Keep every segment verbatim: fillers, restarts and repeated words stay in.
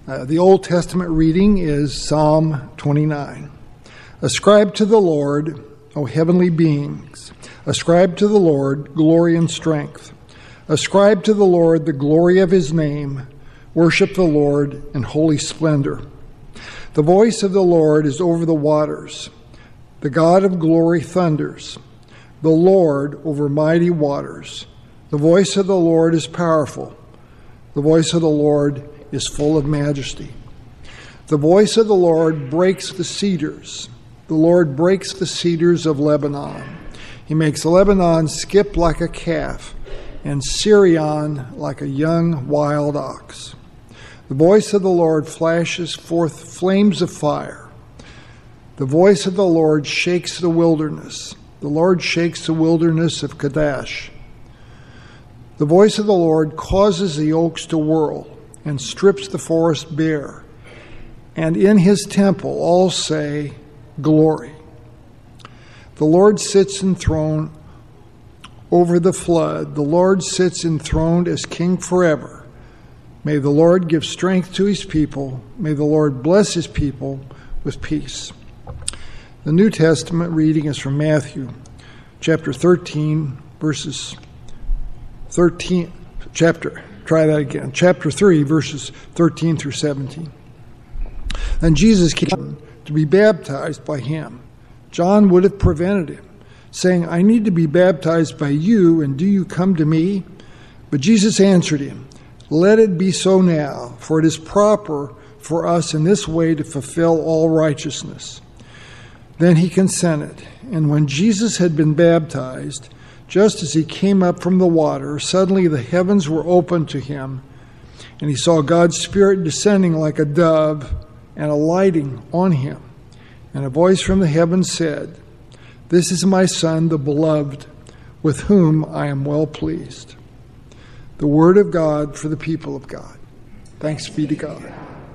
Uh, the Old Testament reading is Psalm twenty-nine. Ascribe to the Lord, O heavenly beings. Ascribe to the Lord glory and strength. Ascribe to the Lord the glory of his name. Worship the Lord in holy splendor. The voice of the Lord is over the waters. The God of glory thunders. The Lord over mighty waters. The voice of the Lord is powerful. The voice of the Lord is full of majesty. The voice of the Lord breaks the cedars. The Lord breaks the cedars of Lebanon. He makes Lebanon skip like a calf, and Syrian like a young wild ox. The voice of the Lord flashes forth flames of fire. The voice of the Lord shakes the wilderness. The Lord shakes the wilderness of Kadesh. The voice of the Lord causes the oaks to whirl and strips the forest bare. And in his temple all say, Glory. The Lord sits enthroned over the flood. The Lord sits enthroned as king forever. May the Lord give strength to his people. May the Lord bless his people with peace. The New Testament reading is from Matthew, chapter thirteen, verses thirteen, chapter, try that again, chapter three, verses thirteen through seventeen. Then Jesus came to be baptized by him. John would have prevented him, saying, I need to be baptized by you, and do you come to me? But Jesus answered him, Let it be so now, for it is proper for us in this way to fulfill all righteousness. Then he consented, and when Jesus had been baptized, just as he came up from the water, suddenly the heavens were opened to him, and he saw God's Spirit descending like a dove and alighting on him. And a voice from the heavens said, This is my Son, the beloved, with whom I am well pleased. The word of God for the people of God. Thanks be to God.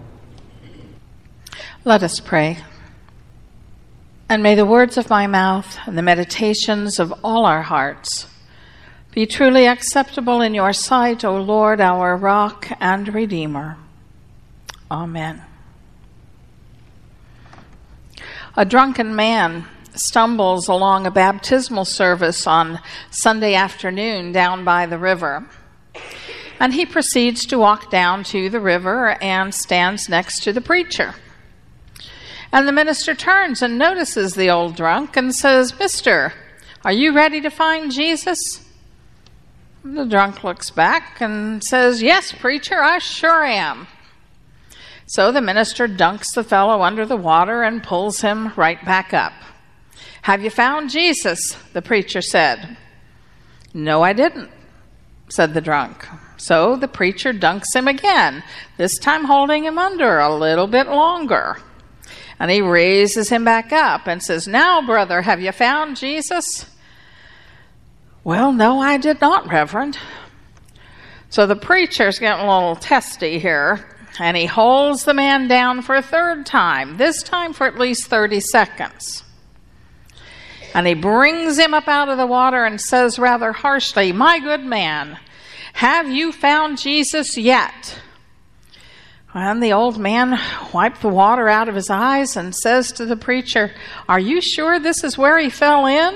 Let us pray. And may the words of my mouth and the meditations of all our hearts be truly acceptable in your sight, O Lord, our rock and redeemer. Amen. A drunken man stumbles along a baptismal service on Sunday afternoon down by the river. And he proceeds to walk down to the river and stands next to the preacher. And the minister turns and notices the old drunk and says, Mister, are you ready to find Jesus? The drunk looks back and says, Yes, preacher, I sure am. So the minister dunks the fellow under the water and pulls him right back up. Have you found Jesus? The preacher said. No, I didn't, said the drunk. So the preacher dunks him again, this time holding him under a little bit longer. And he raises him back up and says, Now, brother, have you found Jesus? Well, no, I did not, Reverend. So the preacher's getting a little testy here, and he holds the man down for a third time, this time for at least thirty seconds. And he brings him up out of the water and says rather harshly, My good man, have you found Jesus yet? And the old man wiped the water out of his eyes and says to the preacher, Are you sure this is where he fell in?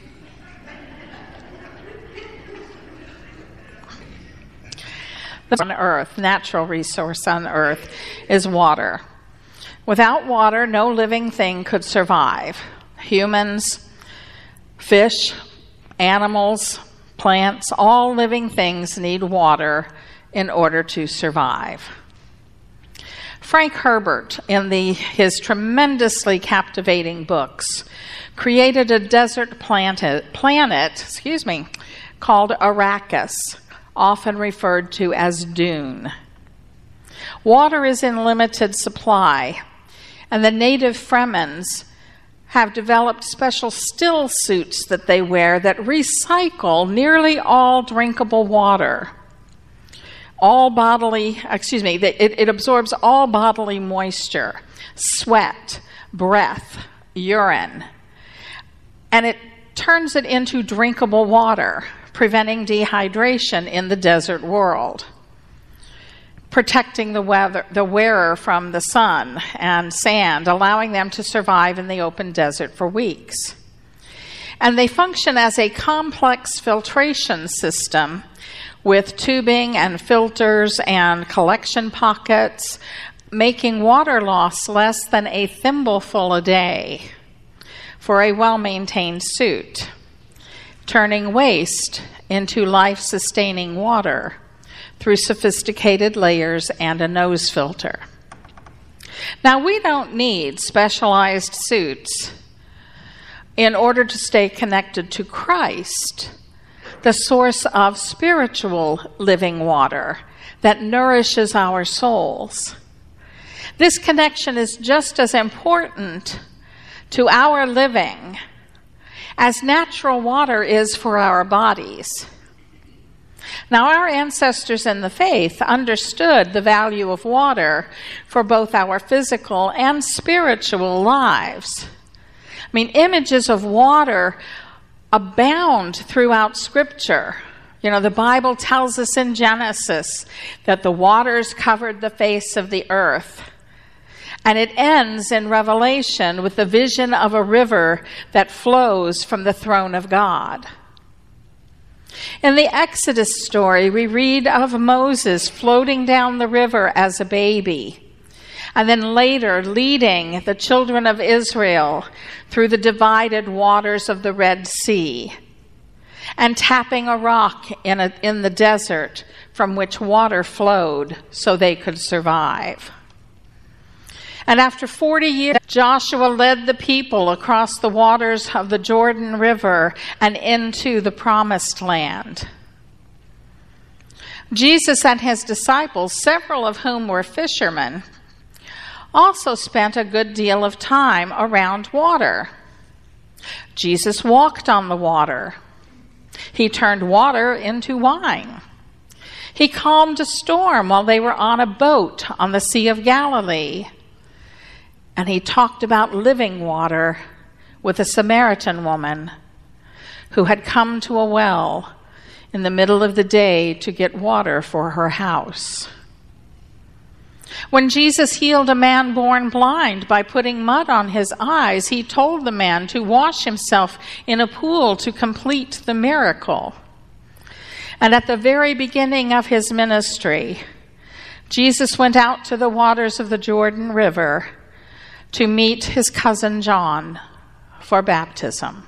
On earth, natural resource on earth is water. Without water, no living thing could survive. Humans, fish, animals, plants, all living things need water in order to survive. Frank Herbert, in the, his tremendously captivating books, created a desert planet, planet excuse me, called Arrakis, often referred to as Dune. Water is in limited supply, and the native Fremens have developed special still suits that they wear that recycle nearly all drinkable water. All bodily, excuse me, it, it absorbs all bodily moisture, sweat, breath, urine, and it turns it into drinkable water, preventing dehydration in the desert world. protecting the, weather, the wearer from the sun and sand, allowing them to survive in the open desert for weeks. And they function as a complex filtration system with tubing and filters and collection pockets, making water loss less than a thimbleful a day for a well-maintained suit, turning waste into life-sustaining water through sophisticated layers and a nose filter. Now, we don't need specialized suits in order to stay connected to Christ, the source of spiritual living water that nourishes our souls. This connection is just as important to our living as natural water is for our bodies. Now, our ancestors in the faith understood the value of water for both our physical and spiritual lives. I mean, images of water abound throughout Scripture. You know, the Bible tells us in Genesis that the waters covered the face of the earth. And it ends in Revelation with the vision of a river that flows from the throne of God. In the Exodus story, we read of Moses floating down the river as a baby, and then later leading the children of Israel through the divided waters of the Red Sea, and tapping a rock in, a, in the desert from which water flowed so they could survive. And after forty years, Joshua led the people across the waters of the Jordan River and into the Promised Land. Jesus and his disciples, several of whom were fishermen, also spent a good deal of time around water. Jesus walked on the water. He turned water into wine. He calmed a storm while they were on a boat on the Sea of Galilee. And he talked about living water with a Samaritan woman who had come to a well in the middle of the day to get water for her house. When Jesus healed a man born blind by putting mud on his eyes, he told the man to wash himself in a pool to complete the miracle. And at the very beginning of his ministry, Jesus went out to the waters of the Jordan River to meet his cousin John for baptism.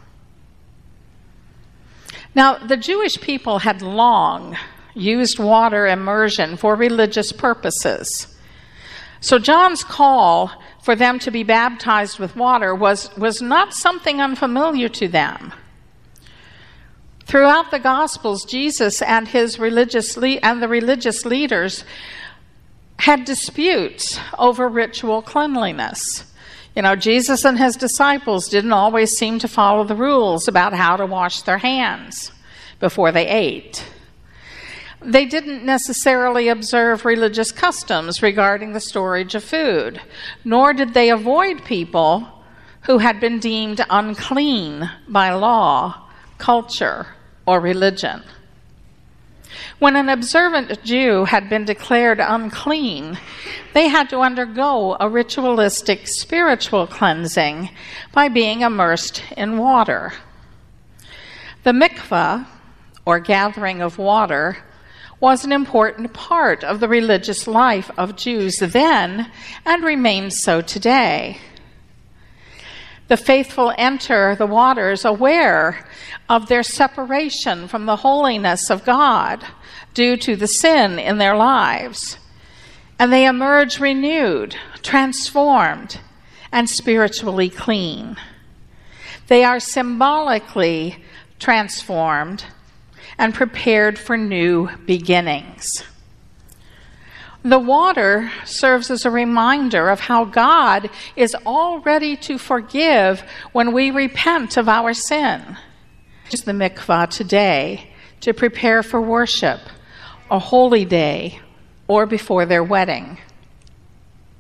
Now, the Jewish people had long used water immersion for religious purposes. So John's call for them to be baptized with water was, was not something unfamiliar to them. Throughout the Gospels, Jesus and his religious le- and the religious leaders had disputes over ritual cleanliness. You know, Jesus and his disciples didn't always seem to follow the rules about how to wash their hands before they ate. They didn't necessarily observe religious customs regarding the storage of food, nor did they avoid people who had been deemed unclean by law, culture, or religion. When an observant Jew had been declared unclean, they had to undergo a ritualistic spiritual cleansing by being immersed in water. The mikvah, or gathering of water, was an important part of the religious life of Jews then and remains so today. The faithful enter the waters aware of their separation from the holiness of God due to the sin in their lives, and they emerge renewed, transformed, and spiritually clean. They are symbolically transformed and prepared for new beginnings. The water serves as a reminder of how God is all ready to forgive when we repent of our sin. Use the mikvah today to prepare for worship, a holy day, or before their wedding.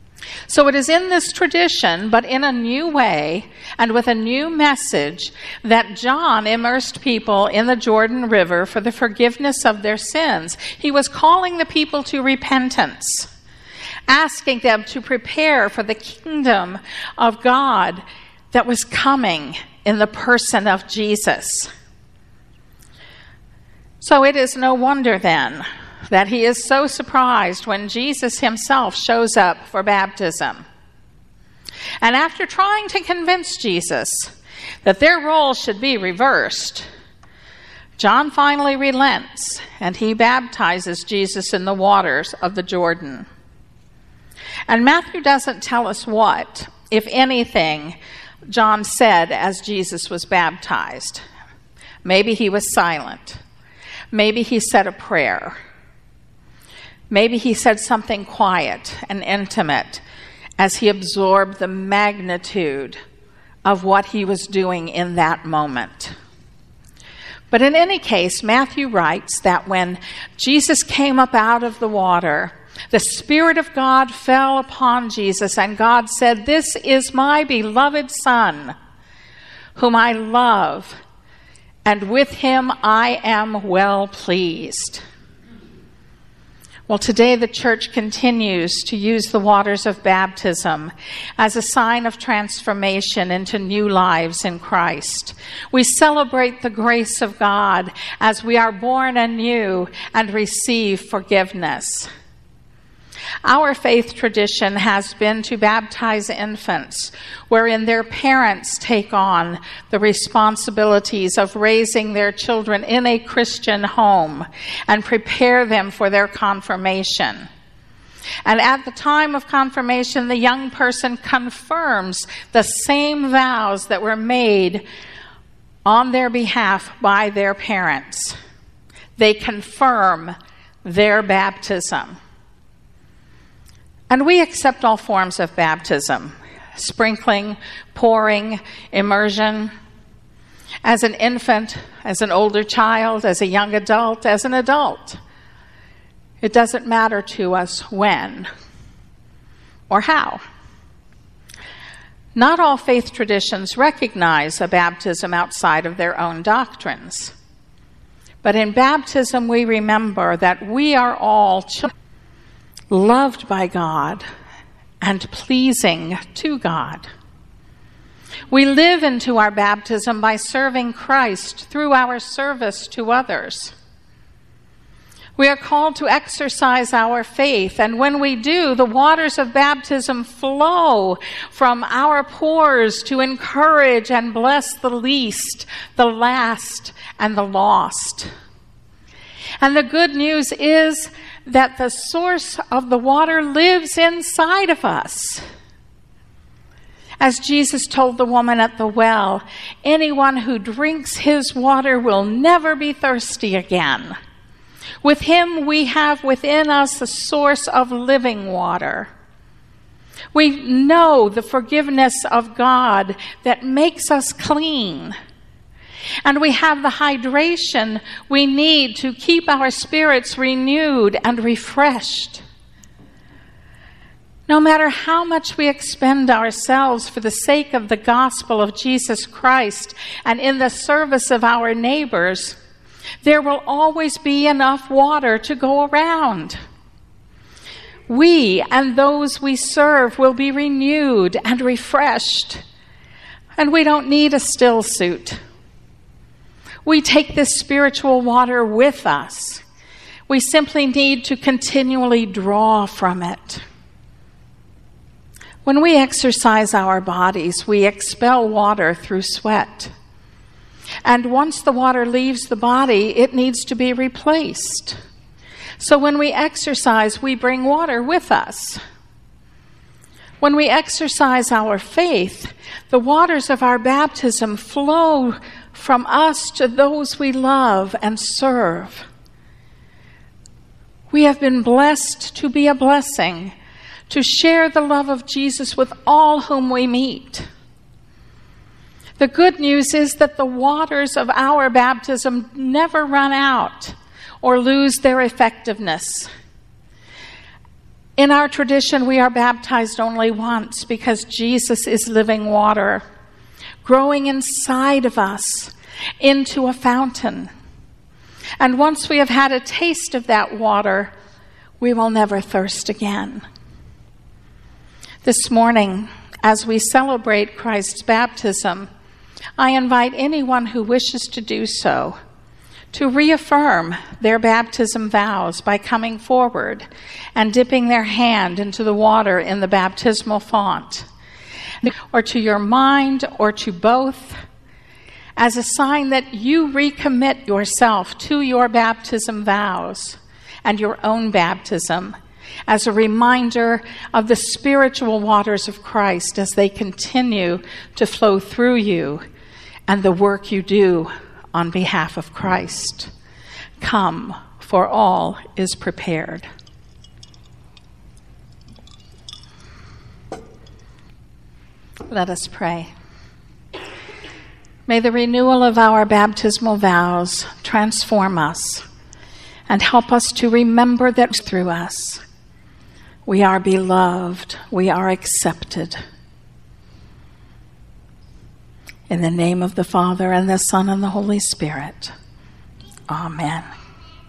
So it is in this tradition, but in a new way and with a new message, that John immersed people in the Jordan River for the forgiveness of their sins. He was calling the people to repentance, asking them to prepare for the kingdom of God that was coming in the person of Jesus. So it is no wonder then that he is so surprised when Jesus himself shows up for baptism. And after trying to convince Jesus that their roles should be reversed, John finally relents, and he baptizes Jesus in the waters of the Jordan. And Matthew doesn't tell us what, if anything, John said as Jesus was baptized. Maybe he was silent. Maybe he said a prayer. Maybe he said something quiet and intimate as he absorbed the magnitude of what he was doing in that moment. But in any case, Matthew writes that when Jesus came up out of the water, the Spirit of God fell upon Jesus, and God said, "This is my beloved Son, whom I love, and with him I am well pleased." Well, today the church continues to use the waters of baptism as a sign of transformation into new lives in Christ. We celebrate the grace of God as we are born anew and receive forgiveness. Our faith tradition has been to baptize infants, wherein their parents take on the responsibilities of raising their children in a Christian home and prepare them for their confirmation. And at the time of confirmation, the young person confirms the same vows that were made on their behalf by their parents. They confirm their baptism. And we accept all forms of baptism: sprinkling, pouring, immersion. As an infant, as an older child, as a young adult, as an adult. It doesn't matter to us when or how. Not all faith traditions recognize a baptism outside of their own doctrines. But in baptism, we remember that we are all children, loved by God and pleasing to God. We live into our baptism by serving Christ through our service to others. We are called to exercise our faith, and when we do, the waters of baptism flow from our pores to encourage and bless the least, the last, and the lost. And the good news is that the source of the water lives inside of us. As Jesus told the woman at the well, anyone who drinks his water will never be thirsty again. With him we have within us the source of living water. We know the forgiveness of God that makes us clean. And we have the hydration we need to keep our spirits renewed and refreshed. No matter how much we expend ourselves for the sake of the gospel of Jesus Christ and in the service of our neighbors, there will always be enough water to go around. We and those we serve will be renewed and refreshed, and we don't need a still suit. We take this spiritual water with us. We simply need to continually draw from it. When we exercise our bodies, we expel water through sweat. And once the water leaves the body, it needs to be replaced. So when we exercise, we bring water with us. When we exercise our faith, the waters of our baptism flow from us to those we love and serve. We have been blessed to be a blessing, to share the love of Jesus with all whom we meet. The good news is that the waters of our baptism never run out or lose their effectiveness. In our tradition, we are baptized only once because Jesus is living water, growing inside of us into a fountain. And once we have had a taste of that water, we will never thirst again. This morning, as we celebrate Christ's baptism, I invite anyone who wishes to do so to reaffirm their baptism vows by coming forward and dipping their hand into the water in the baptismal font, or to your mind, or to both, as a sign that you recommit yourself to your baptism vows and your own baptism, as a reminder of the spiritual waters of Christ as they continue to flow through you and the work you do on behalf of Christ. Come, for all is prepared. Let us pray. May the renewal of our baptismal vows transform us and help us to remember that through us we are beloved, we are accepted. In the name of the Father, and the Son, and the Holy Spirit. Amen.